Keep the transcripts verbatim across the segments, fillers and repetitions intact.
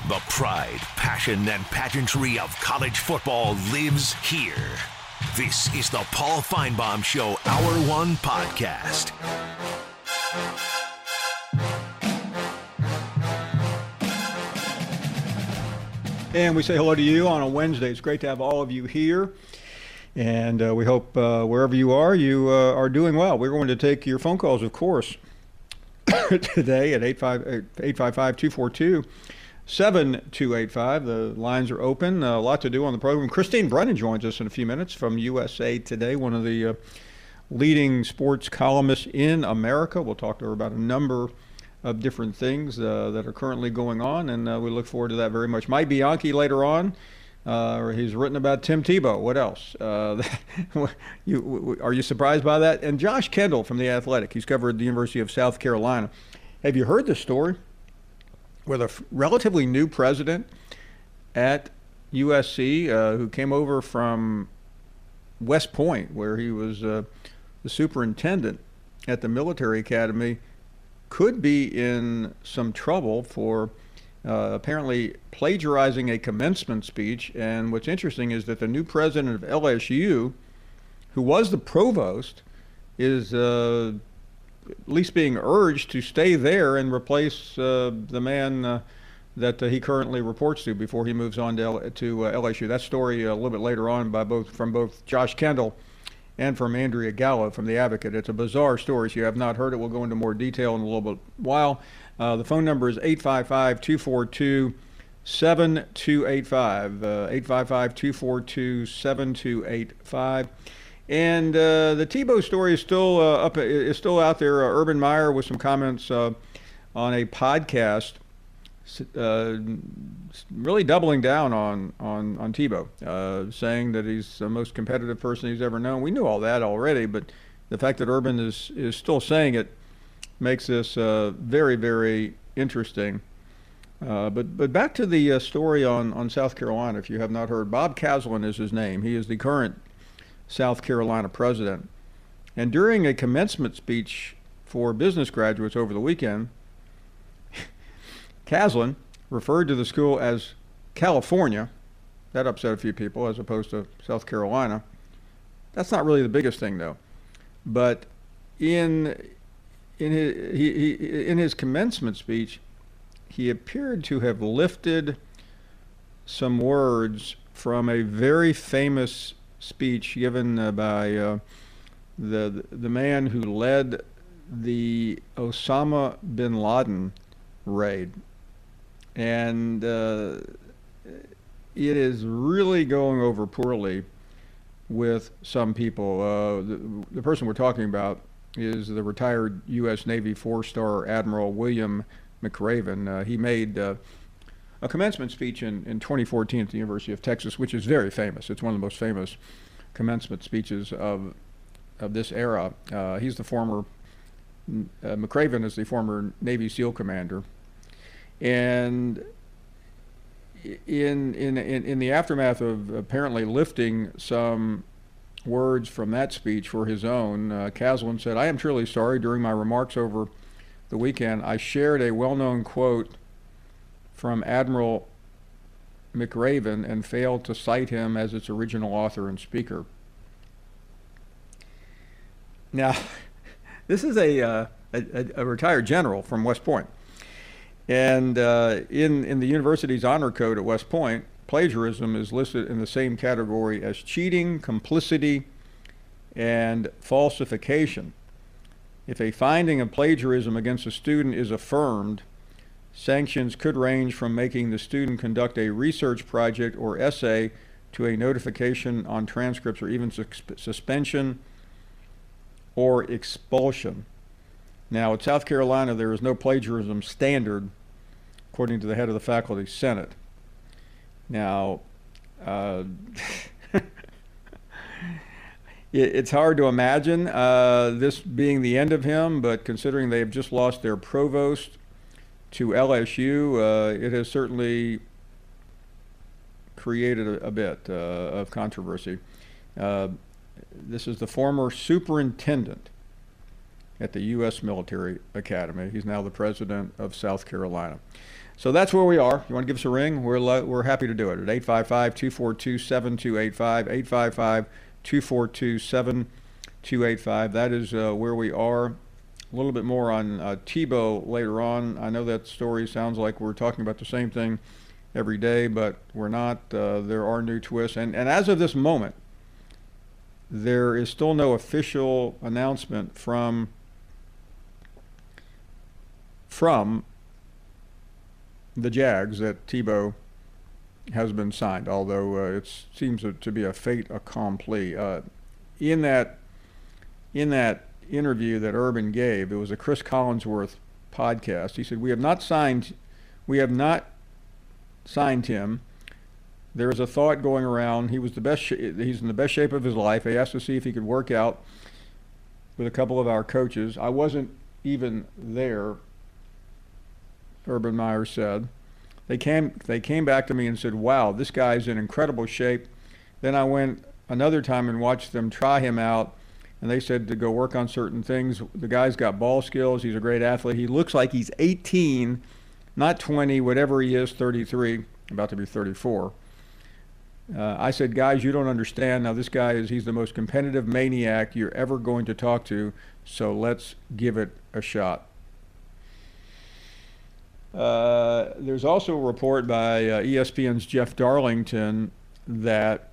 The pride, passion, and pageantry of college football lives here. This is the Paul Finebaum Show Hour One Podcast. And we say hello to you on a Wednesday. It's great to have all of you here. And uh, we hope uh, wherever you are, you uh, are doing well. We're going to take your phone calls, of course, today at eight five five, two four two, seven two eight five. The lines are open. Uh, a lot to do on the program. Christine Brennan joins us in a few minutes from U S A Today, one of the uh, leading sports columnists in America. We'll talk to her about a number of different things uh, that are currently going on, and uh, we look forward to that very much. Mike Bianchi later on. Uh, he's written about Tim Tebow. What else? Uh, you, are you surprised by that? And Josh Kendall from The Athletic. He's covered the University of South Carolina. Have you heard the story with a relatively new president at U S C uh, who came over from West Point, where he was uh, the superintendent at the military academy, could be in some trouble for Uh, apparently plagiarizing a commencement speech. And what's interesting is that the new president of L S U, who was the provost, is uh, at least being urged to stay there and replace uh, the man uh, that uh, he currently reports to before he moves on to, L- to uh, L S U. That story uh, a little bit later on by both from both Josh Kendall and from Andrea Gallo from The Advocate. It's a bizarre story. So you have not heard it. We'll go into more detail in a little bit while. Uh, the phone number is eight five five, two four two, seven two eight five, uh, eight five five, two four two, seven two eight five. And uh, the Tebow story is still uh, up, is still out there. Uh, Urban Meyer with some comments uh, on a podcast, uh, really doubling down on on on Tebow, uh, saying that he's the most competitive person he's ever known. We knew all that already, but the fact that Urban is is still saying it makes this uh, very, very interesting. Uh, but but back to the uh, story on, on South Carolina, if you have not heard. Bob Caslin is his name. He is the current South Carolina president. And during a commencement speech for business graduates over the weekend, Caslin referred to the school as California. That upset a few people as opposed to South Carolina. That's not really the biggest thing, though. But in In his, he, he, in his commencement speech, he appeared to have lifted some words from a very famous speech given uh, by uh, the the man who led the Osama bin Laden raid. And uh, it is really going over poorly with some people. Uh, the, the person we're talking about is the retired U S Navy four-star Admiral William McRaven. Uh, he made uh, a commencement speech in, in twenty fourteen at the University of Texas, which is very famous. It's one of the most famous commencement speeches of of this era. Uh, he's the former, uh, McRaven is the former Navy SEAL commander. And in, in, in, in the aftermath of apparently lifting some words from that speech for his own, uh, Caslin said, "I am truly sorry. During my remarks over the weekend, I shared a well-known quote from Admiral McRaven and failed to cite him as its original author and speaker." Now, this is a, uh, a, a retired general from West Point. And uh, in, in the university's honor code at West Point, plagiarism is listed in the same category as cheating, complicity, and falsification. If a finding of plagiarism against a student is affirmed, sanctions could range from making the student conduct a research project or essay to a notification on transcripts or even sus- suspension or expulsion. Now, at South Carolina, there is no plagiarism standard, according to the head of the faculty senate. Now, uh, it's hard to imagine uh, this being the end of him, but considering they have just lost their provost to L S U, uh, it has certainly created a, a bit uh, of controversy. Uh, this is the former superintendent at the U S Military Academy. He's now the president of South Carolina. So that's where we are. You want to give us a ring? We're we're happy to do it at eight five five, two four two, seven two eight five, eight five five, two four two, seven two eight five. That is uh, where we are. A little bit more on uh, Tebow later on. I know that story sounds like we're talking about the same thing every day, but we're not. Uh, there are new twists. And, and as of this moment, there is still no official announcement from from the Jags that Tebow has been signed, although uh, it seems to be a fait accompli. Uh, in that in that interview that Urban gave, it was a Chris Collinsworth podcast. He said, "We have not signed, we have not signed him. There is a thought going around. He was the best. Sh- he's in the best shape of his life. They asked to see if he could work out with a couple of our coaches. I wasn't even there." Urban Meyer said. They came they came back to me and said, "Wow, this guy's in incredible shape." Then I went another time and watched them try him out, and they said to go work on certain things. The guy's got ball skills. He's a great athlete. He looks like he's eighteen, not twenty, whatever he is, thirty-three, about to be thirty-four. Uh, I said, "Guys, you don't understand. Now this guy is, he's the most competitive maniac you're ever going to talk to, so let's give it a shot." Uh, there's also a report by uh, E S P N's Jeff Darlington that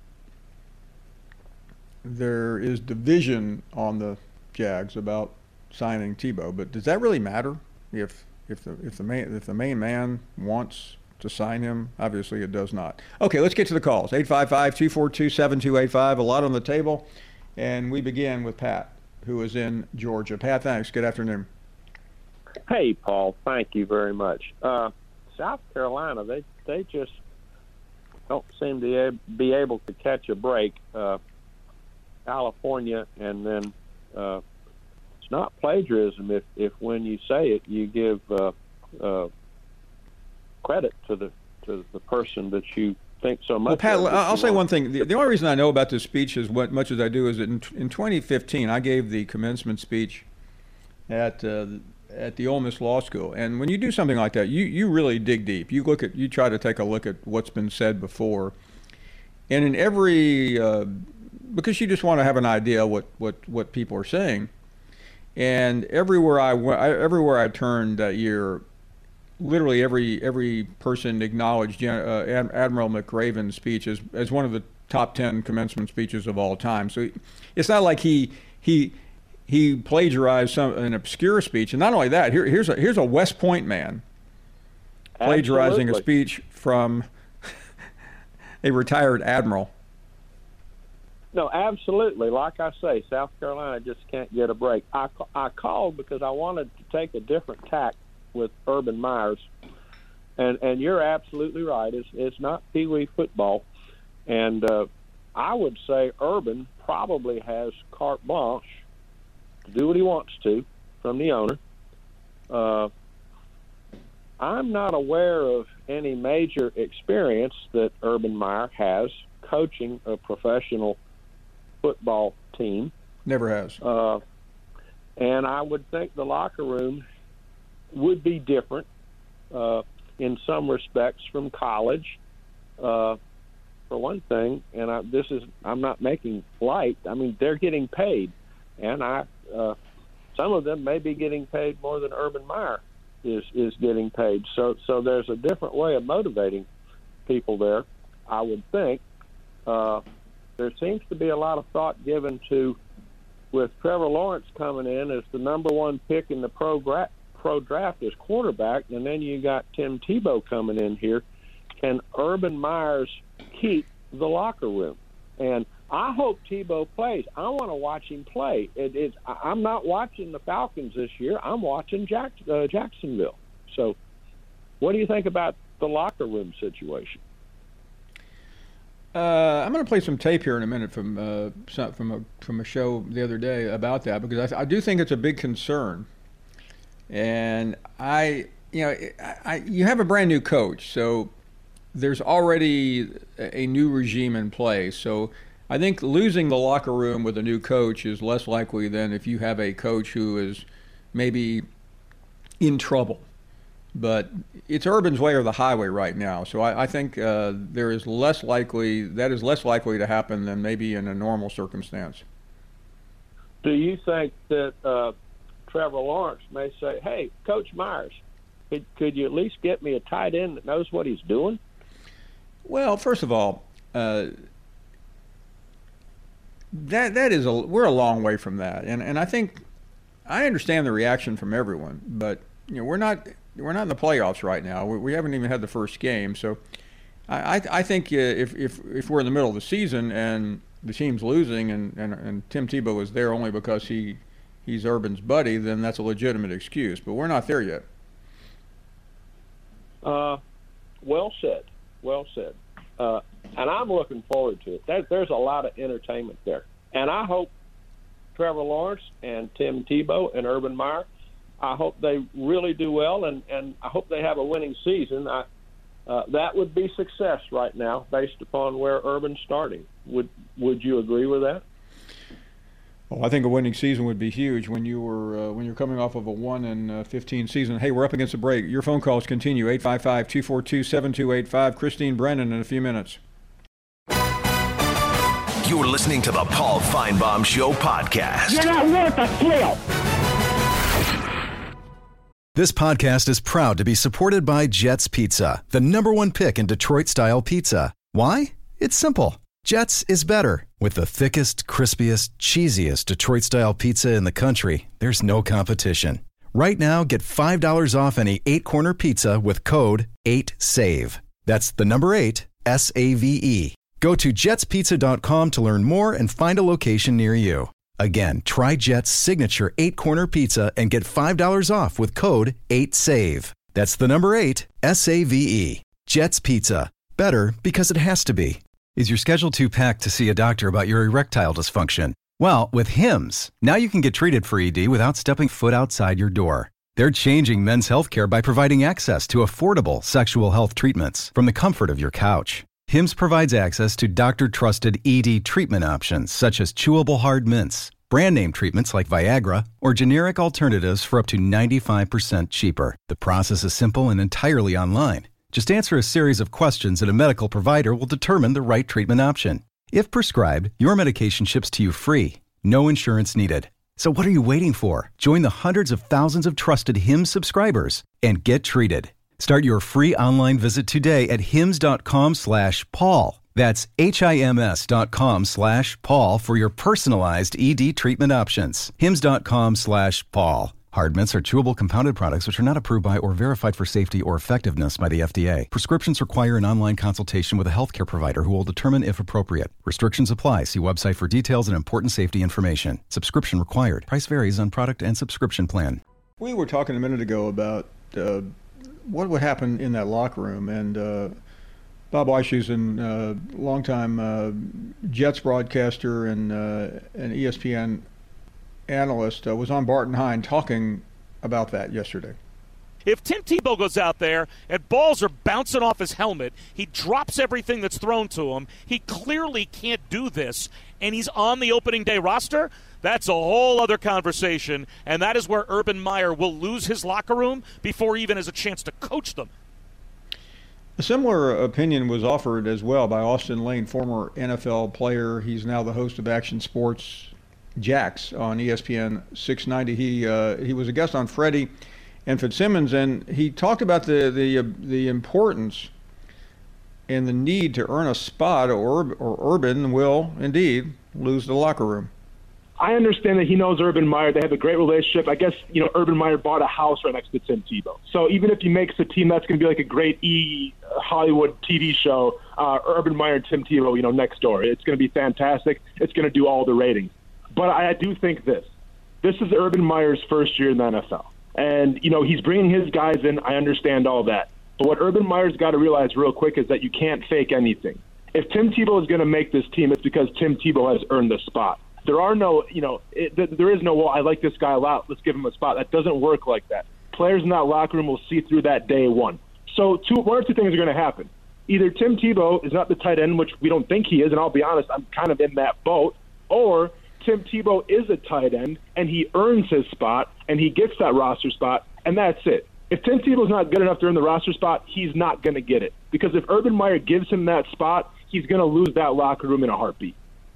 there is division on the Jags about signing Tebow, but does that really matter if if the if the main if the main man wants to sign him? Obviously, it does not. Okay, let's get to the calls. eight five five, two four two, seven two eight five. A lot on the table, and we begin with Pat, who is in Georgia. Pat, thanks. Good afternoon. Hey, Paul. Thank you very much. Uh, South Carolina, they they just don't seem to be able to catch a break. Uh, California, and then uh, it's not plagiarism if, if when you say it, you give uh, uh, credit to the to the person that you think so much. Well, Pat, of I'll say one thing. The, the only reason I know about this speech as what, much as I do is that in, in twenty fifteen, I gave the commencement speech at uh, at the Ole Miss Law School, and when you do something like that, you you really dig deep. You look at you try to take a look at what's been said before, and in every uh, because you just want to have an idea what what what people are saying, and everywhere I went, I, everywhere I turned that year, literally every every person acknowledged uh, Admiral McRaven's speech as as one of the top ten commencement speeches of all time. So it's not like he he. He plagiarized some an obscure speech, and not only that, here, here's a here's a West Point man plagiarizing Absolutely. a speech from a retired admiral. No, absolutely. Like I say, South Carolina just can't get a break. I, I called because I wanted to take a different tack with Urban Meyers, and and you're absolutely right. It's it's not Pee Wee football, and uh, I would say Urban probably has carte blanche to do what he wants to from the owner. Uh, I'm not aware of any major experience that Urban Meyer has coaching a professional football team. Never has. Uh, and I would think the locker room would be different uh, in some respects from college. Uh, for one thing, and I, this is, I'm not making light, I mean, they're getting paid. And I, uh, some of them may be getting paid more than Urban Meyer is, is getting paid. So, so there's a different way of motivating people there, I would think. Uh, there seems to be a lot of thought given to, with Trevor Lawrence coming in as the number one pick in the pro, gra- pro draft as quarterback, and then you got Tim Tebow coming in here. Can Urban Meyers keep the locker room? And I hope Tebow plays. I want to watch him play. It, it's, I'm not watching the Falcons this year. I'm watching Jack, uh, Jacksonville. So what do you think about the locker room situation? Uh, I'm going to play some tape here in a minute from uh, some, from a from a show the other day about that, because I, I do think it's a big concern. And I, you know, I, I, you have a brand new coach, so there's already a new regime in place. So I think losing the locker room with a new coach is less likely than if you have a coach who is maybe in trouble but it's Urban's way or the highway right now. So I, I think uh, there is less likely that is less likely to happen than maybe in a normal circumstance. Do you think that uh, Trevor Lawrence may say, "Hey, Coach Myers, could, could you at least get me a tight end that knows what he's doing?" Well, first of all, uh, that that is a we're a long way from that, and and I think I understand the reaction from everyone, but you know we're not we're not in the playoffs right now. We, we haven't even had the first game, so I I, I think uh, if if if we're in the middle of the season and the team's losing and, and, and Tim Tebow is there only because he he's Urban's buddy, then that's a legitimate excuse. But we're not there yet. Uh, well said. Well said. Uh, and I'm looking forward to it. There, there's a lot of entertainment there. And I hope Trevor Lawrence and Tim Tebow and Urban Meyer, I hope they really do well, and, and I hope they have a winning season. I, uh, that would be success right now based upon where Urban's starting. Would would you agree with that? Well, I think a winning season would be huge when you were uh, when you're coming off of a one and fifteen season. Hey, we're up against a break. Your phone calls continue. eight five five, two four two, seven two eight five. Christine Brennan in a few minutes. You're listening to the Paul Feinbaum Show podcast. You're not worth a flail. This podcast is proud to be supported by Jets Pizza, the number one pick in Detroit-style pizza. Why? It's simple. Jets is better. With the thickest, crispiest, cheesiest Detroit-style pizza in the country, there's no competition. Right now, get five dollars off any eight-corner pizza with code eight save. That's the number eight, S A V E. Go to jets pizza dot com to learn more and find a location near you. Again, try Jet's signature eight-corner pizza and get five dollars off with code eight save. That's the number eight, S A V E. Jet's Pizza. Better because it has to be. Is your schedule too packed to see a doctor about your erectile dysfunction? Well, with Hims, now you can get treated for E D without stepping foot outside your door. They're changing men's healthcare by providing access to affordable sexual health treatments from the comfort of your couch. Hims provides access to doctor-trusted E D treatment options such as chewable hard mints, brand name treatments like Viagra, or generic alternatives for up to ninety-five percent cheaper. The process is simple and entirely online. Just answer a series of questions and a medical provider will determine the right treatment option. If prescribed, your medication ships to you free. No insurance needed. So what are you waiting for? Join the hundreds of thousands of trusted Hims subscribers and get treated. Start your free online visit today at hims.com slash Paul. That's H-I-M-S dot com slash Paul for your personalized E D treatment options. Hims.com slash Paul. Hard mints are chewable compounded products which are not approved by or verified for safety or effectiveness by the F D A. Prescriptions require an online consultation with a healthcare provider who will determine if appropriate. Restrictions apply. See website for details and important safety information. Subscription required. Price varies on product and subscription plan. We were talking a minute ago about uh, what would happen in that locker room, and uh, Bob Weishusen, uh, longtime uh, Jets broadcaster and uh, an E S P N analyst, uh, was on Bart and Hine talking about that yesterday. If Tim Tebow goes out there and balls are bouncing off his helmet, he drops everything that's thrown to him, he clearly can't do this, and he's on the opening day roster, that's a whole other conversation, and that is where Urban Meyer will lose his locker room before he even has a chance to coach them. A similar opinion was offered as well by Austin Lane, former N F L player. He's now the host of Action Sports Jax on E S P N six ninety. He uh, he was a guest on Freddie and Fitzsimmons, and he talked about the the uh, the importance and the need to earn a spot, or or Urban will indeed lose the locker room. I understand that he knows Urban Meyer. They have a great relationship. I guess, you know, Urban Meyer bought a house right next to Tim Tebow. So even if he makes a team, that's going to be like a great E Hollywood T V show, uh, Urban Meyer and Tim Tebow, you know, next door. It's going to be fantastic. It's going to do all the ratings. But I do think this. This is Urban Meyer's first year in the N F L. And, you know, he's bringing his guys in. I understand all that. But what Urban Meyer's got to realize real quick is that you can't fake anything. If Tim Tebow is going to make this team, it's because Tim Tebow has earned the spot. There are no, you know, it, there is no, well, I like this guy a lot, let's give him a spot. That doesn't work like that. Players in that locker room will see through that day one. So two, one or two things are going to happen. Either Tim Tebow is not the tight end, which we don't think he is, and I'll be honest, I'm kind of in that boat, or Tim Tebow is a tight end, and he earns his spot, and he gets that roster spot, and that's it. If Tim Tebow's not good enough to earn the roster spot, he's not going to get it. Because if Urban Meyer gives him that spot, he's going to lose that locker room in a heartbeat.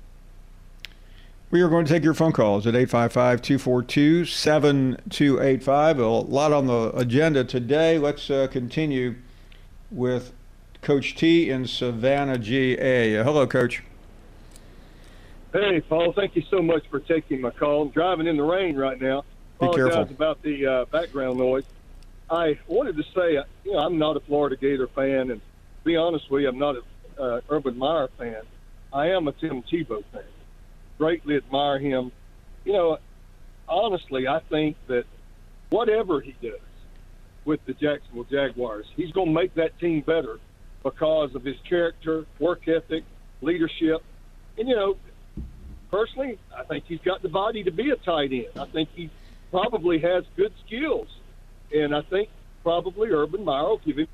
We are going to take your phone calls at eight five five, two four two, seven two eight five. A lot on the agenda today. Let's uh, continue with Coach T in Savannah, G A. Uh, hello, Coach. Hey, Paul. Thank you so much for taking my call. I'm driving in the rain right now. Be Apologize careful about the uh, background noise. I wanted to say, uh, you know, I'm not a Florida Gator fan, and to be honest with you, I'm not a uh, Urban Meyer fan. I am a Tim Tebow fan. Greatly admire him. You know, honestly, I think that whatever he does with the Jacksonville Jaguars, he's going to make that team better because of his character, work ethic, leadership. And, you know, personally, I think he's got the body to be a tight end. I think he probably has good skills. And I think probably Urban Meyer will give him.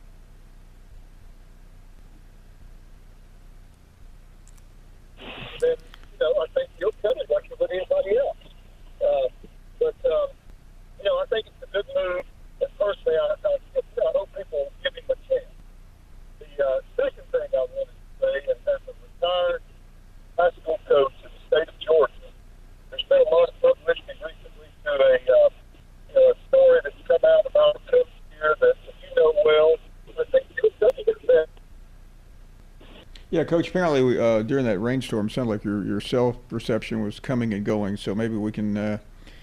Then, you know, I think he'll cut it like he would anybody else. Uh, but, um, you know, I think it's a good move. And personally, I, I, I hope people give him a chance. The uh, second thing I wanted to say, and as a retired high school coach in the state of Georgia, there's been a lot of publicity recently to a, uh, you know, a story that's come out about a coach here that you know well. I think he'll cut it that. Yeah, Coach, apparently uh, during that rainstorm, it sounded like your, your cell reception was coming and going, so maybe we can uh,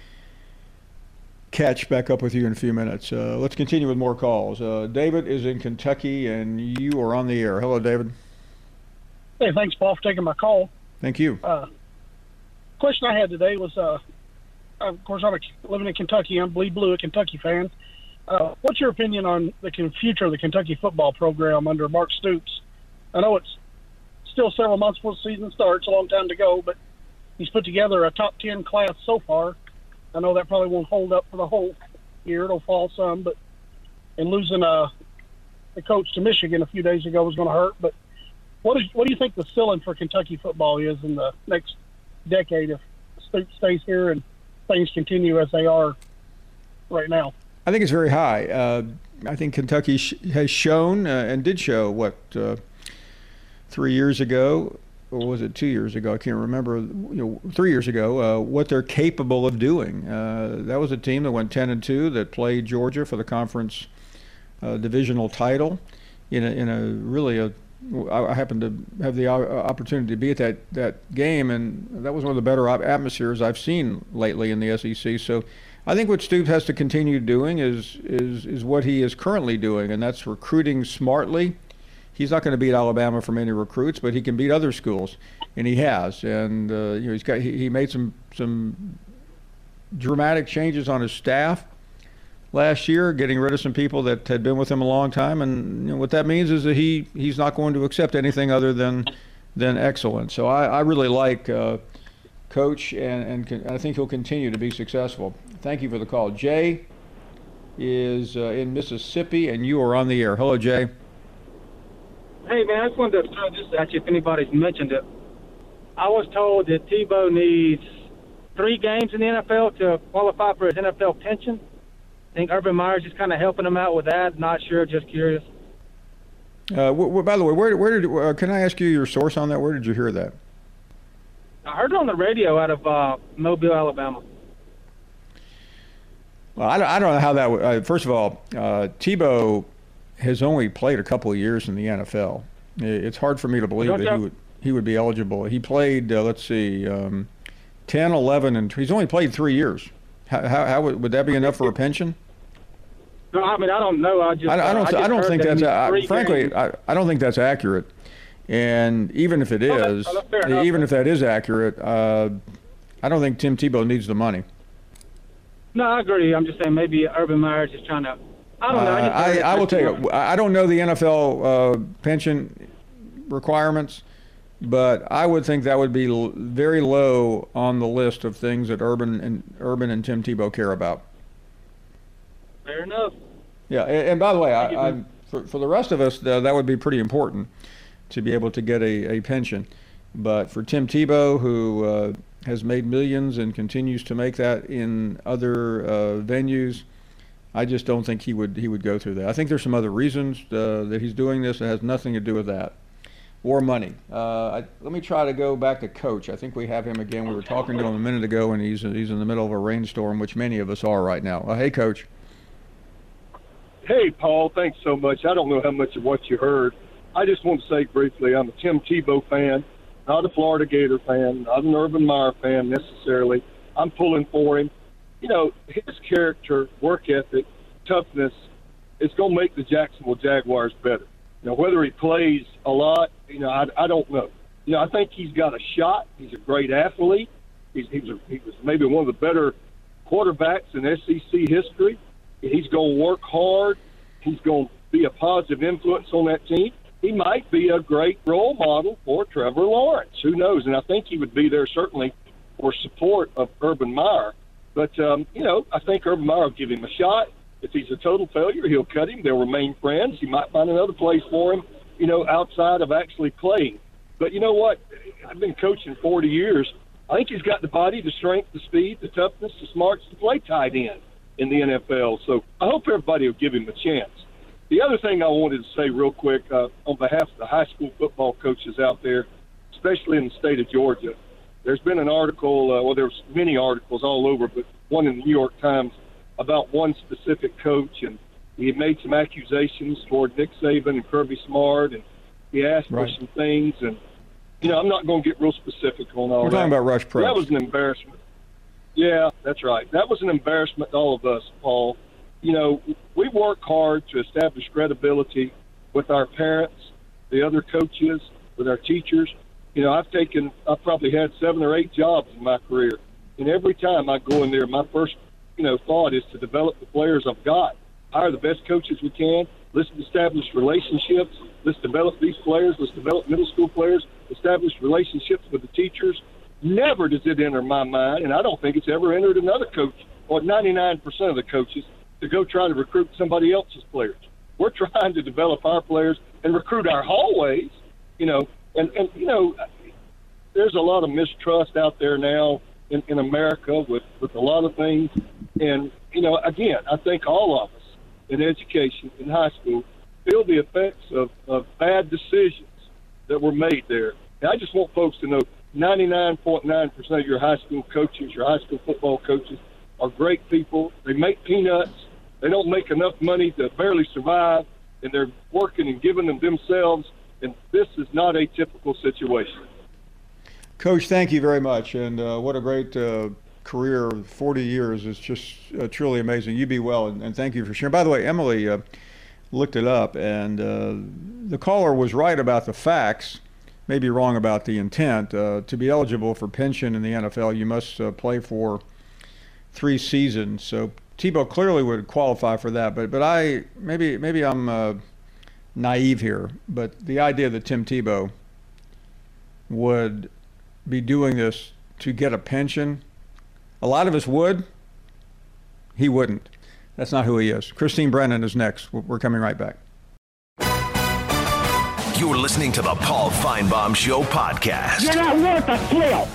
catch back up with you in a few minutes. Uh, let's continue with more calls. Uh, David is in Kentucky, and you are on the air. Hello, David. Hey, thanks, Paul, for taking my call. Thank you. Uh, question I had today was, uh, of course, I'm a, living in Kentucky. I'm Bleed Blue, a Kentucky fan. Uh, what's your opinion on the future of the Kentucky football program under Mark Stoops? I know it's still several months before the season starts, a long time to go, but he's put together a top ten class so far. I know that probably won't hold up for the whole year. It'll fall some, but and losing uh, the coach to Michigan a few days ago was going to hurt. But what, is, what do you think the ceiling for Kentucky football is in the next decade if Stoops stays here and things continue as they are right now? I think it's very high. Uh, I think Kentucky sh- has shown uh, and did show what uh, three years ago, or was it two years ago? I can't remember. You know, three years ago, uh, what they're capable of doing. Uh, that was a team that went ten and two that played Georgia for the conference uh, divisional title in a, in a really a. I happened to have the opportunity to be at that, that game, and that was one of the better atmospheres I've seen lately in the S E C. So I think what Stoops has to continue doing is is is what he is currently doing, and that's recruiting smartly. He's not going to beat Alabama for many recruits, but he can beat other schools, and he has. And uh, you know, he's got he, he made some some dramatic changes on his staff last year, getting rid of some people that had been with him a long time. And you know, what that means is that he he's not going to accept anything other than than excellence. So I, I really like uh, Coach, and, and can, I think he'll continue to be successful. Thank you for the call. Jay is uh, in Mississippi, and you are on the air. Hello, Jay. Hey, man, I just wanted to throw this at you if anybody's mentioned it. I was told that Tebow needs three games in the N F L to qualify for his N F L pension. I think Urban Meyer's just kind of helping him out with that. Not sure, just curious. Uh, w- w- by the way, where, where did uh, can I ask you your source on that? Where did you hear that? I heard it on the radio out of uh, Mobile, Alabama. Well, I don't, I don't know how that would. Uh, first of all, uh, Tebow has only played a couple of years in the N F L. It's hard for me to believe that he would he would be eligible. He played, uh, let's see, um, ten, eleven, and he's only played three years. How, how, how would, would that be enough for a pension? No, I mean, I don't know. I just I, I don't. I, just I don't think that that's. Uh, frankly, I, I don't think that's accurate. And even if it is, oh, that's, oh, even if that is accurate, uh, I don't think Tim Tebow needs the money. No, I agree. I'm just saying maybe Urban Meyer's just trying to. I don't know. I, uh, I, I will tell you. I don't know the N F L uh, pension requirements, but I would think that would be l- very low on the list of things that Urban and Urban and Tim Tebow care about. Fair enough. Yeah, and, and by the way, I, I, for, for the rest of us, uh, that would be pretty important to be able to get a, a pension. But for Tim Tebow, who uh, has made millions and continues to make that in other uh, venues, I just don't think he would he would go through that. I think there's some other reasons uh, that he's doing this that has nothing to do with that. Or money. Uh, I, let me try to go back to Coach. I think we have him again. We were talking to him a minute ago, and he's he's in the middle of a rainstorm, which many of us are right now. Uh, hey, Coach. Hey, Paul. Thanks so much. I don't know how much of what you heard. I just want to say briefly, I'm a Tim Tebow fan, not a Florida Gator fan, not an Urban Meyer fan necessarily. I'm pulling for him. You know, his character, work ethic, toughness, it's going to make the Jacksonville Jaguars better. You know, whether he plays a lot, you know, I, I don't know. You know, I think he's got a shot. He's a great athlete. He's, he, was a, he was maybe one of the better quarterbacks in S E C history. He's going to work hard. He's going to be a positive influence on that team. He might be a great role model for Trevor Lawrence. Who knows? And I think he would be there certainly for support of Urban Meyer. But, um, you know, I think Urban Meyer will give him a shot. If he's a total failure, he'll cut him. They'll remain friends. He might find another place for him, you know, outside of actually playing. But you know what? I've been coaching forty years. I think he's got the body, the strength, the speed, the toughness, the smarts to play tight end in the N F L. So I hope everybody will give him a chance. The other thing I wanted to say real quick uh, on behalf of the high school football coaches out there, especially in the state of Georgia, there's been an article, uh, well, there's many articles all over, but one in the New York Times about one specific coach, and he had made some accusations toward Nick Saban and Kirby Smart, and he asked right. for some things, and, you know, I'm not going to get real specific on all We're that. talking about Rush Probst. That was an embarrassment. Yeah, that's right. That was an embarrassment to all of us, Paul. You know, we work hard to establish credibility with our parents, the other coaches, with our teachers. You know, I've taken, I've probably had seven or eight jobs in my career, and every time I go in there, my first you know, thought is to develop the players I've got, hire the best coaches we can, let's establish relationships, let's develop these players, let's develop middle school players, establish relationships with the teachers. Never does it enter my mind, and I don't think it's ever entered another coach, or ninety-nine percent of the coaches, to go try to recruit somebody else's players. We're trying to develop our players and recruit our hallways, you know, and, and you know, there's a lot of mistrust out there now in, in America with, with a lot of things. And, you know, again, I think all of us in education, in high school, feel the effects of, of bad decisions that were made there. And I just want folks to know ninety-nine point nine percent of your high school coaches, your high school football coaches, are great people. They make peanuts. They don't make enough money to barely survive, and they're working and giving them themselves. And this is not a typical situation. Coach, thank you very much. And uh, what a great uh, career. forty years is just uh, truly amazing. You be well, and, and thank you for sharing. By the way, Emily uh, looked it up, and uh, the caller was right about the facts, maybe wrong about the intent. Uh, to be eligible for pension in the N F L, you must uh, play for three seasons. So Tebow clearly would qualify for that. But but I maybe maybe I'm uh, naive here. But the idea that Tim Tebow would be doing this to get a pension, a lot of us would. He wouldn't. That's not who he is. Christine Brennan is next. We're coming right back. You're listening to the Paul Feinbaum Show podcast. You're not worth a flail.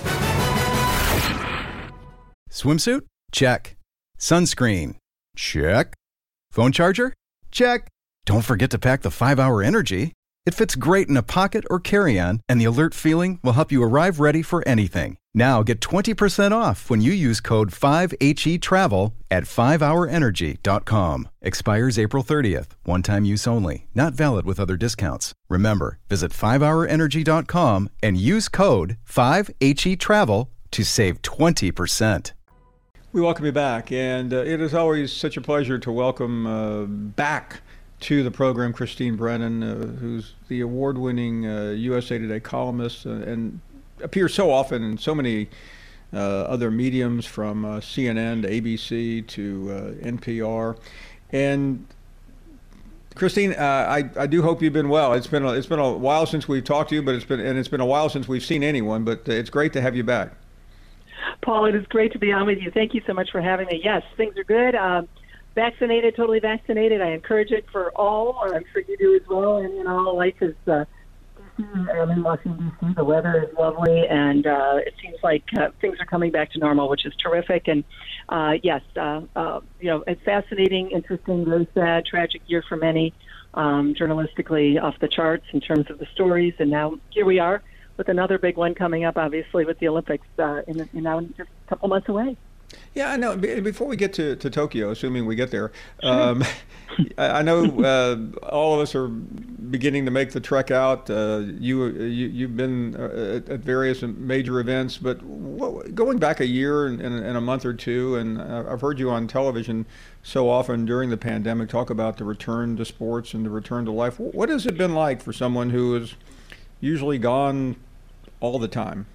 Swimsuit? Check. Sunscreen? Check. Phone charger? Check. Don't forget to pack the five hour Energy. It fits great in a pocket or carry-on, and the alert feeling will help you arrive ready for anything. Now get twenty percent off when you use code five H E travel at five hour energy dot com. Expires April thirtieth. One-time use only. Not valid with other discounts. Remember, visit five hour energy dot com and use code five H E travel to save twenty percent. We welcome you back, and uh, it is always such a pleasure to welcome uh, back to the program Christine Brennan, uh, who's the award-winning uh, U S A Today columnist uh, and appears so often in so many uh, other mediums, from uh, C N N to A B C to uh, N P R. And Christine, uh, I, I do hope you've been well. It's been a, it's been a while since we've talked to you, but it's been and it's been a while since we've seen anyone. But it's great to have you back. Paul, it is great to be on with you. Thank you so much for having me. Yes, things are good. Um, vaccinated, totally vaccinated. I encourage it for all. I'm sure you do as well. And, you know, life is uh, C. I'm in Washington, D C. The weather is lovely, and uh, it seems like uh, things are coming back to normal, which is terrific. And uh, yes, uh, uh, you know, it's fascinating, interesting, very sad, tragic year for many, um, journalistically off the charts in terms of the stories. And now here we are with another big one coming up, obviously, with the Olympics uh, in, in now just a couple months away. Yeah, I know. Before we get to, to Tokyo, assuming we get there, um, I know uh, all of us are beginning to make the trek out. Uh, you, you, you've been at, at various major events, but what, going back a year and, and, and a month or two, and I've heard you on television so often during the pandemic talk about the return to sports and the return to life. What has it been like for someone who is usually gone all the time?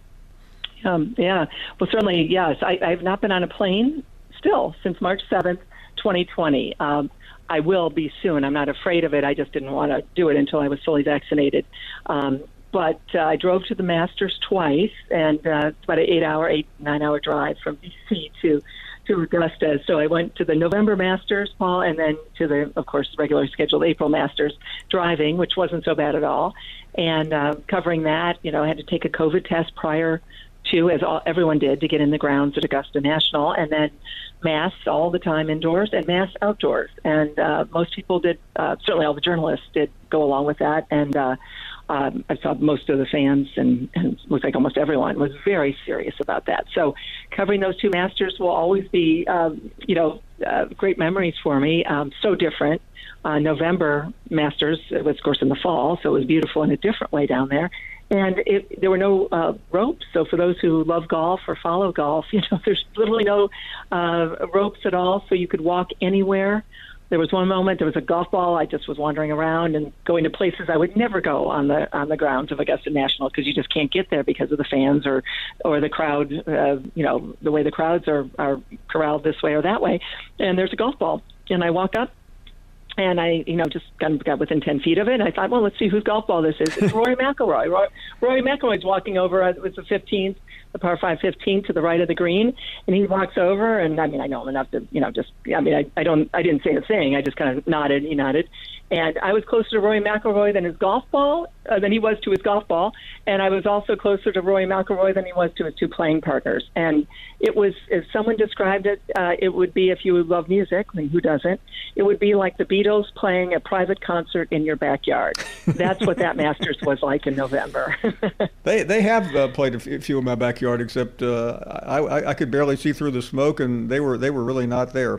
Um, yeah, well, certainly, yes. I, I've not been on a plane still since March seventh, twenty twenty. Um, I will be soon. I'm not afraid of it. I just didn't want to do it until I was fully vaccinated. Um, but uh, I drove to the Masters twice, and uh, it's about an eight-hour, eight, nine-hour drive from D C to to Augusta. So I went to the November Masters, Paul, and then to the, of course, regularly scheduled April Masters driving, which wasn't so bad at all. And uh, covering that, you know, I had to take a COVID test prior to, as all, everyone did, to get in the grounds at Augusta National, and then masks all the time indoors and masks outdoors. And uh, most people did, uh, certainly all the journalists did go along with that. And uh, um, I saw most of the fans, and, and it looks like almost everyone was very serious about that. So covering those two Masters will always be, um, you know, uh, great memories for me. Um, so different. Uh, November Masters, it was, of course, in the fall, so it was beautiful in a different way down there. And it, there were no uh, ropes, so for those who love golf or follow golf, you know, there's literally no uh, ropes at all, so you could walk anywhere. There was one moment, there was a golf ball, I just was wandering around and going to places I would never go on the on the grounds of Augusta National, because you just can't get there because of the fans or or the crowd, uh, you know, the way the crowds are, are corralled this way or that way. And there's a golf ball, and I walk up, and I, you know, just got, got within ten feet of it. And I thought, well, let's see whose golf ball this is. It's Rory McIlroy. Rory, Rory McIlroy's walking over. It was the fifteenth, the par five fifteen to the right of the green. And he walks over, and I mean, I know him enough to, you know, just, I mean, I, I don't, I didn't say a thing. I just kind of nodded. He nodded. And I was closer to Rory McIlroy than his golf ball, uh, than he was to his golf ball. And I was also closer to Rory McIlroy than he was to his two playing partners. And it was, as someone described it, uh, it would be, if you love music, I mean, who doesn't, it would be like the Beatles playing a private concert in your backyard. That's what that Masters was like in November. they they have uh, played a few in my backyard, except uh, I, I I could barely see through the smoke, and they were they were really not there.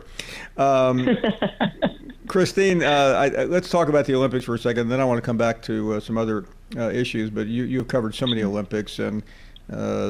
Um, Christine, uh, I, I, let's talk about the Olympics for a second. Then I want to come back to uh, some other uh, issues. But you you've covered so many Olympics, and uh,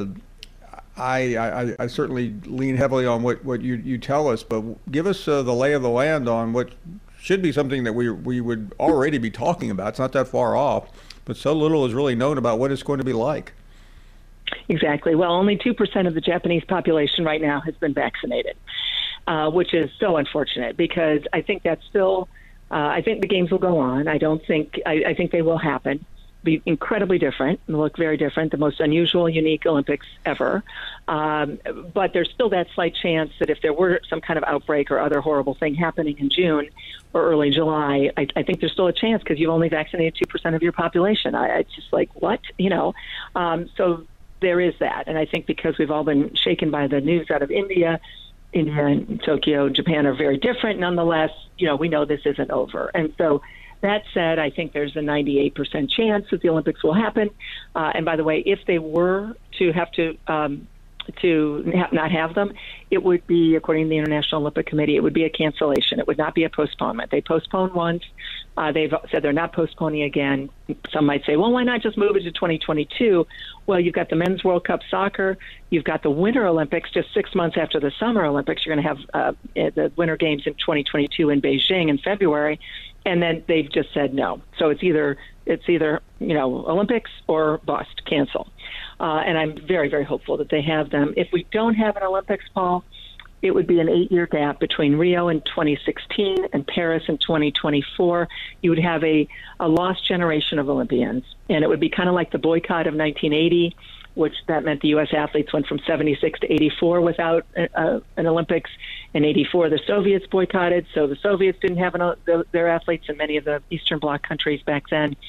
I, I I certainly lean heavily on what, what you you tell us. But give us uh, the lay of the land on what should be something that we we would already be talking about. It's not that far off, but so little is really known about what it's going to be like. Exactly. Well, only two percent of the Japanese population right now has been vaccinated, uh, which is so unfortunate, because I think that's still, uh, I think the games will go on. I don't think, I, I think they will happen, be incredibly different and look very different, the most unusual, unique Olympics ever. Um, but there's still that slight chance that if there were some kind of outbreak or other horrible thing happening in June or early July, I, I think there's still a chance, because you've only vaccinated two percent of your population. I, it's just like, what? You know, um, so there is that. And I think because we've all been shaken by the news out of India, India and Tokyo, Japan are very different. Nonetheless, you know, we know this isn't over. And so that said, I think there's a ninety-eight percent chance that the Olympics will happen. Uh, and by the way, if they were to have to um, to ha- not have them, it would be, according to the International Olympic Committee, it would be a cancellation. It would not be a postponement. They postponed once. Uh, they've said they're not postponing again. Some might say, well, why not just move it to twenty twenty-two? Well, you've got the Men's World Cup soccer. You've got the Winter Olympics just six months after the Summer Olympics. You're going to have uh, the Winter Games in twenty twenty-two in Beijing in February. And then they've just said no. So it's either, it's either you know, Olympics or bust, cancel. Uh, and I'm very, very hopeful that they have them. If we don't have an Olympics, Paul, it would be an eight-year gap between Rio in twenty sixteen and Paris in twenty twenty-four. You would have a, a lost generation of Olympians. And it would be kind of like the boycott of nineteen eighty, which that meant the U S athletes went from seventy-six to eighty-four without uh, an Olympics. In eighty-four, the Soviets boycotted, so the Soviets didn't have an, uh, their athletes in many of the Eastern Bloc countries back then.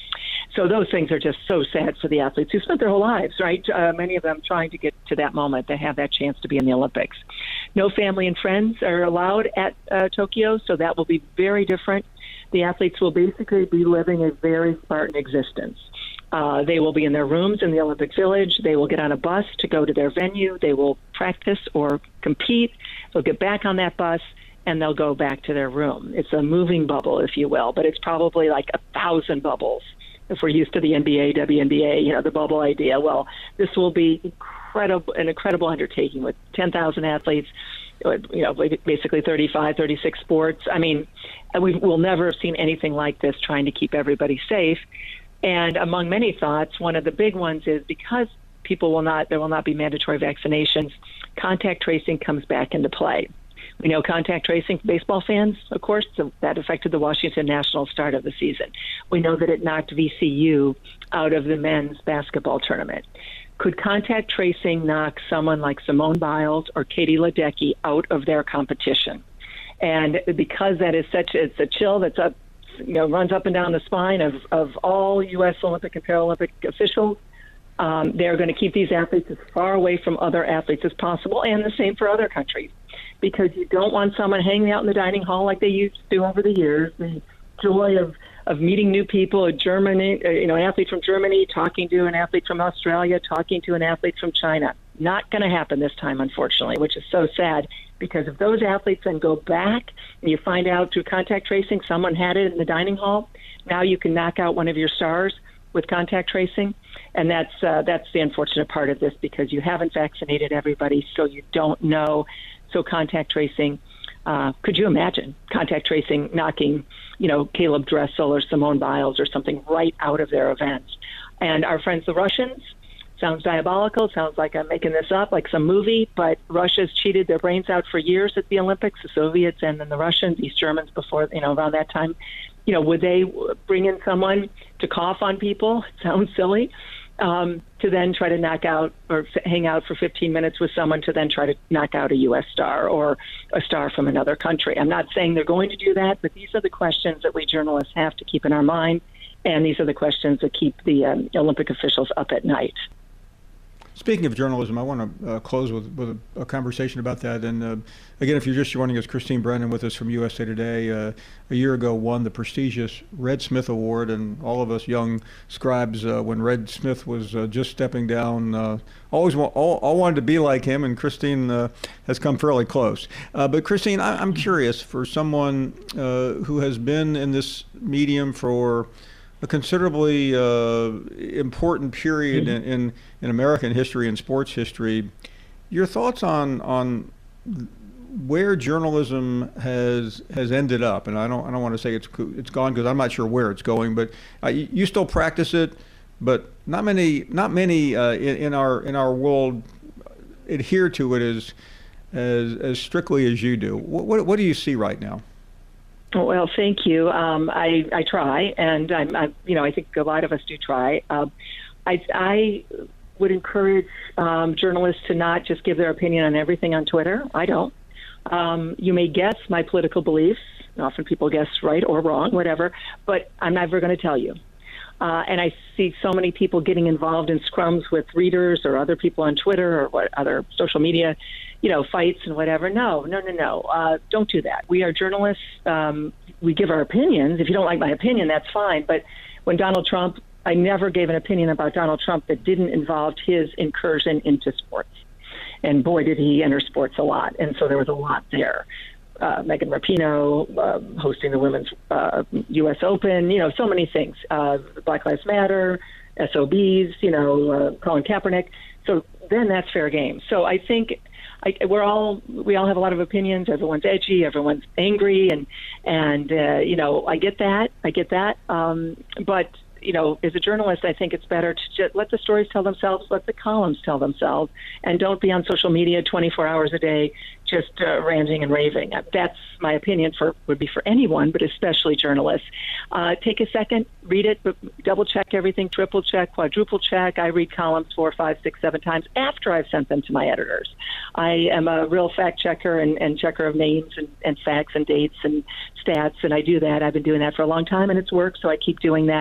So those things are just so sad for the athletes who spent their whole lives, right? Uh, many of them trying to get to that moment to have that chance to be in the Olympics. No family and friends are allowed at uh, Tokyo, so that will be very different. The athletes will basically be living a very Spartan existence. Uh, they will be in their rooms in the Olympic Village. They will get on a bus to go to their venue. They will practice or compete. They'll get back on that bus, and they'll go back to their room. It's a moving bubble, if you will, but it's probably like a thousand bubbles. If we're used to the N B A, W N B A, you know, the bubble idea, well, this will be incredible, an incredible undertaking with ten thousand athletes, you know, basically thirty-five, thirty-six sports. I mean, we will never have seen anything like this, trying to keep everybody safe. And among many thoughts, one of the big ones is because people will not, there will not be mandatory vaccinations, contact tracing comes back into play. We know contact tracing for baseball fans, of course, so that affected the Washington Nationals start of the season. We know that it knocked V C U out of the men's basketball tournament. Could contact tracing knock someone like Simone Biles or Katie Ledecky out of their competition? And because that is such, it's a chill that's up, you know, runs up and down the spine of, of all U S Olympic and Paralympic officials, um, they're going to keep these athletes as far away from other athletes as possible, and the same for other countries, because you don't want someone hanging out in the dining hall like they used to do over the years. The joy of, of meeting new people, a Germany, you know, an athlete from Germany talking to an athlete from Australia, talking to an athlete from China. Not going to happen this time, unfortunately, which is so sad, because if those athletes then go back and you find out through contact tracing someone had it in the dining hall, now you can knock out one of your stars with contact tracing. And that's uh, that's the unfortunate part of this, because you haven't vaccinated everybody, so you don't know. So contact tracing, uh, could you imagine contact tracing knocking, you know, Caleb Dressel or Simone Biles or something right out of their events? And our friends, the Russians, sounds diabolical. Sounds like I'm making this up, like some movie, but Russia's cheated their brains out for years at the Olympics, the Soviets and then the Russians, East Germans before, you know, around that time. You know, would they bring in someone to cough on people? It sounds silly. Um, to then try to knock out or f- hang out for fifteen minutes with someone to then try to knock out a U S star or a star from another country. I'm not saying they're going to do that, but these are the questions that we journalists have to keep in our mind, and these are the questions that keep the um, Olympic officials up at night. Speaking of journalism, I want to uh, close with, with a, a conversation about that. And uh, again, if you're just joining us, Christine Brennan with us from U S A Today, uh, a year ago won the prestigious Red Smith Award. And all of us young scribes, uh, when Red Smith was uh, just stepping down, uh, always want, all, all wanted to be like him. And Christine uh, has come fairly close. Uh, but Christine, I, I'm curious, for someone uh, who has been in this medium for a considerably uh, important period in, in, in American history and sports history, your thoughts on on where journalism has has ended up? And I don't I don't want to say it's it's gone, because I'm not sure where it's going. But uh, you, you still practice it, but not many not many uh, in, in our in our world adhere to it as as as strictly as you do. What what, what do you see right now? Well, thank you. Um, I, I try, and I'm, I, you know, I think a lot of us do try. Uh, I, I would encourage um, journalists to not just give their opinion on everything on Twitter. I don't. Um, you may guess my political beliefs. Often people guess right or wrong, whatever, but I'm never going to tell you. Uh, and I see so many people getting involved in scrums with readers or other people on Twitter or what other social media, you know, fights and whatever. No, no, no, no. Uh, don't do that. We are journalists. Um, we give our opinions. If you don't like my opinion, that's fine. But when Donald Trump, I never gave an opinion about Donald Trump that didn't involve his incursion into sports. And boy, did he enter sports a lot. And so there was a lot there. Uh, Megan Rapinoe uh, hosting the women's uh, U S Open, you know, so many things. Uh, Black Lives Matter, S O Bs, you know, uh, Colin Kaepernick. So then that's fair game. So I think I, we're all we all have a lot of opinions. Everyone's edgy, everyone's angry, and and uh, you know, I get that, I get that. Um, but you know, as a journalist, I think it's better to just let the stories tell themselves, let the columns tell themselves, and don't be on social media twenty-four hours a day just uh, ranting and raving. That's my opinion for would be for anyone, but especially journalists. Uh, take a second, read it, double check everything, triple check, quadruple check. I read columns four, five, six, seven times after I've sent them to my editors. I am a real fact checker and, and checker of names and, and facts and dates and stats, and I do that. I've been doing that for a long time, and it's worked, so I keep doing that.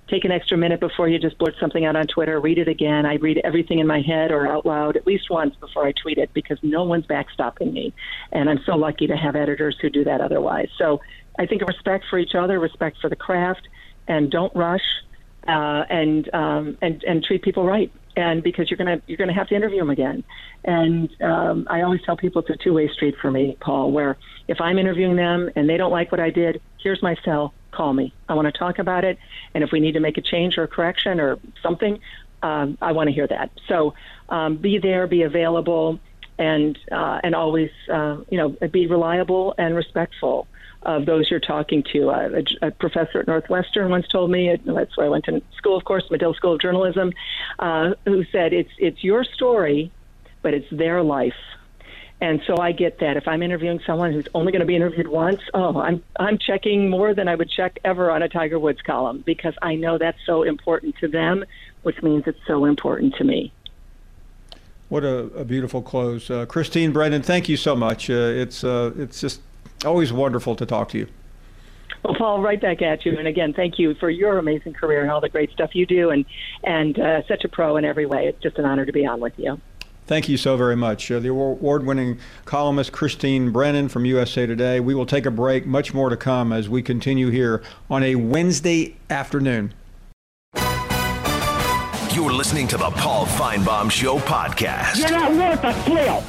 take an extra minute before you just blurt something out on Twitter. Read it again. I read everything in my head or out loud at least once before I tweet it because no one's backstopping me. And I'm so lucky to have editors who do that otherwise. So I think respect for each other, respect for the craft, and don't rush uh, and, um, and and treat people right. And because you're gonna you're gonna have to interview them again, and um, I always tell people it's a two-way street for me, Paul. Where if I'm interviewing them and they don't like what I did, here's my cell. Call me. I want to talk about it, and if we need to make a change or a correction or something, um, I want to hear that. So um, be there, be available, and uh, and always uh, you know be reliable and respectful of those you're talking to. Uh, a, a professor at Northwestern once told me, that's where I went to school, of course, Medill School of Journalism, uh, who said it's it's your story, but it's their life. And so I get that. If I'm interviewing someone who's only going to be interviewed once, oh, I'm I'm checking more than I would check ever on a Tiger Woods column because I know that's so important to them, which means it's so important to me. What a, a beautiful close. Uh, Christine Brennan, thank you so much. Uh, it's uh, it's just always wonderful to talk to you. Well, Paul, right back at you. And again, thank you for your amazing career and all the great stuff you do, and, and uh, such a pro in every way. It's just an honor to be on with you. Thank you so very much. Uh, the award-winning columnist Christine Brennan from U S A Today. We will take a break. Much more to come as we continue here on a Wednesday afternoon. You're listening to the Paul Finebaum Show podcast. You're not worth a flail.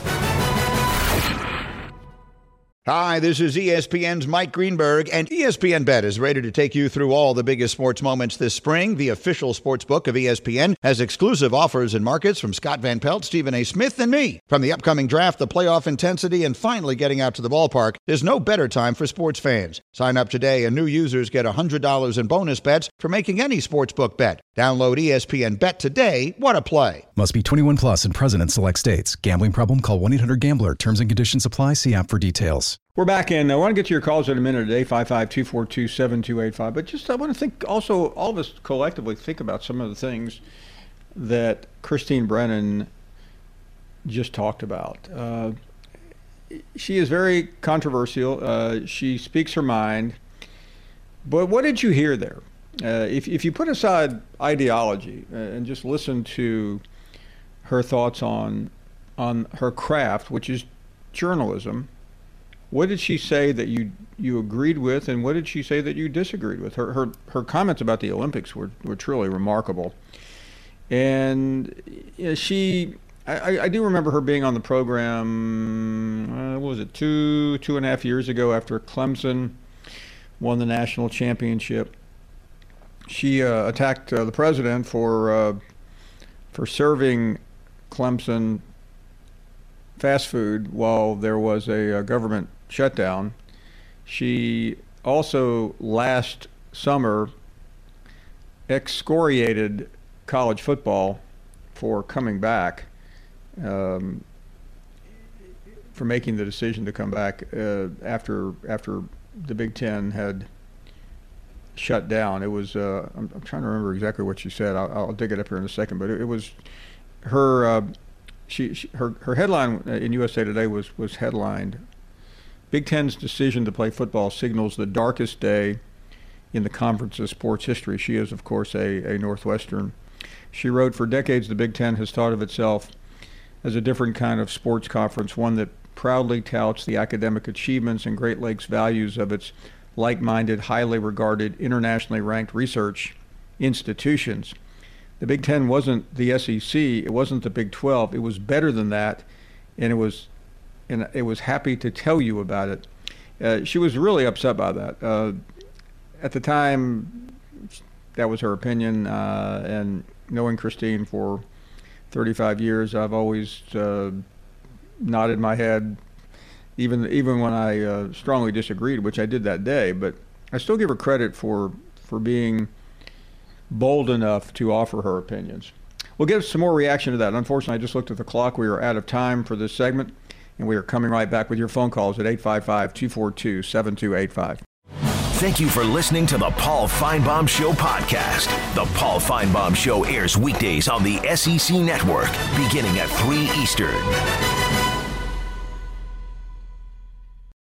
Hi, this is E S P N's Mike Greenberg, and E S P N Bet is ready to take you through all the biggest sports moments this spring. The official sports book of E S P N has exclusive offers and markets from Scott Van Pelt, Stephen A. Smith, and me. From the upcoming draft, the playoff intensity, and finally getting out to the ballpark, there's no better time for sports fans. Sign up today, and new users get one hundred dollars in bonus bets for making any sportsbook bet. Download E S P N Bet today. What a play. Must be twenty-one plus and present in select states. Gambling problem? Call one eight hundred gambler. Terms and conditions apply. See app for details. We're back in. I want to get to your calls in a minute at eight five five, two four two, seven two eight five. But just I want to think also, all of us collectively think about some of the things that Christine Brennan just talked about. Uh, she is very controversial. Uh, she speaks her mind. But what did you hear there? Uh, if, if you put aside ideology and just listen to her thoughts on on her craft, which is journalism, what did she say that you you agreed with, and what did she say that you disagreed with? Her her, her comments about the Olympics were, were truly remarkable. And you know, she, I, I do remember her being on the program, uh, what was it, two, two and a half years ago after Clemson won the national championship. She uh, attacked uh, the president for uh, for serving Clemson fast food while there was a, a government shutdown. She also last summer excoriated college football for coming back, um, for making the decision to come back uh, after after the Big Ten had shut down. It was uh, I'm, I'm trying to remember exactly what she said. I'll, I'll dig it up here in a second. But it, it was her. Uh, she, she her her headline in U S A Today was was headlined, "Big Ten's decision to play football signals the darkest day in the conference's sports history." She is, of course, a, a Northwestern. She wrote, "For decades, the Big Ten has thought of itself as a different kind of sports conference, one that proudly touts the academic achievements and Great Lakes values of its like-minded, highly regarded, internationally ranked research institutions. The Big Ten wasn't the S E C, it wasn't the Big twelve, it was better than that, and it was and it was happy to tell you about it." Uh, she was really upset by that. Uh, at the time, that was her opinion, uh, and knowing Christine for thirty-five years, I've always uh, nodded my head, even even when I uh, strongly disagreed, which I did that day. But I still give her credit for for being bold enough to offer her opinions. We'll get some more reaction to that. Unfortunately, I just looked at the clock. We are out of time for this segment, and we are coming right back with your phone calls at eight five five, two four two, seven two eight five. Thank you for listening to the Paul Finebaum Show podcast. The Paul Finebaum Show airs weekdays on the S E C Network, beginning at three Eastern.